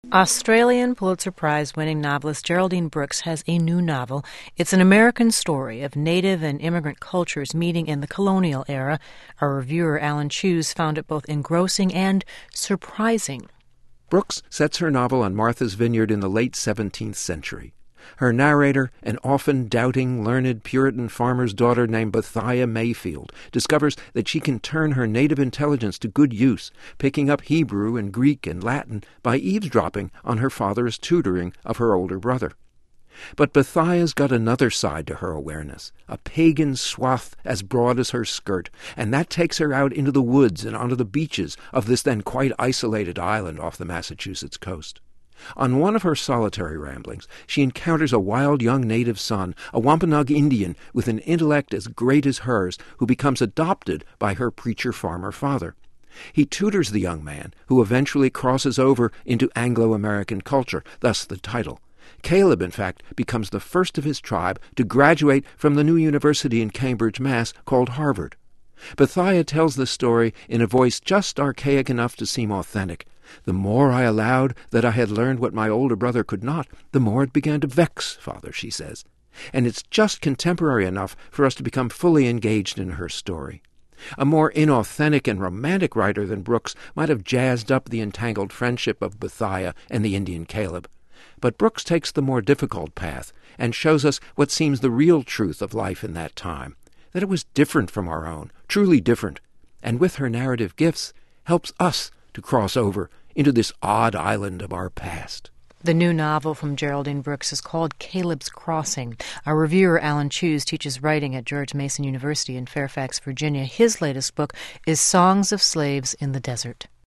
Australian Pulitzer Prize-winning novelist Geraldine Brooks has a new novel. It's an American story of native and immigrant cultures meeting in the colonial era. Our reviewer, Alan Cheuse, found it both engrossing and surprising. Brooks sets her novel on Martha's Vineyard in the late 17th century. Her narrator, an often doubting, learned Puritan farmer's daughter named Bethia Mayfield, discovers that she can turn her native intelligence to good use, picking up Hebrew and Greek and Latin by eavesdropping on her father's tutoring of her older brother. But Bethia's got another side to her awareness, a pagan swath as broad as her skirt, and that takes her out into the woods and onto the beaches of this then quite isolated island off the Massachusetts coast. On one of her solitary ramblings, she encounters a wild young native son, a Wampanoag Indian with an intellect as great as hers, who becomes adopted by her preacher-farmer father. He tutors the young man, who eventually crosses over into Anglo-American culture, thus the title. Caleb, in fact, becomes the first of his tribe to graduate from the new university in Cambridge, Mass., called Harvard. Bethia tells the story in a voice just archaic enough to seem authentic. The more I allowed that I had learned what my older brother could not, the more it began to vex, Father, she says. And it's just contemporary enough for us to become fully engaged in her story. A more inauthentic and romantic writer than Brooks might have jazzed up the entangled friendship of Bethia and the Indian Caleb. But Brooks takes the more difficult path and shows us what seems the real truth of life in that time, that it was different from our own, truly different, and with her narrative gifts helps us to cross over into this odd island of our past. The new novel from Geraldine Brooks is called Caleb's Crossing. Our reviewer, Alan Cheuse, teaches writing at George Mason University in Fairfax, Virginia. His latest book is Songs of Slaves in the Desert.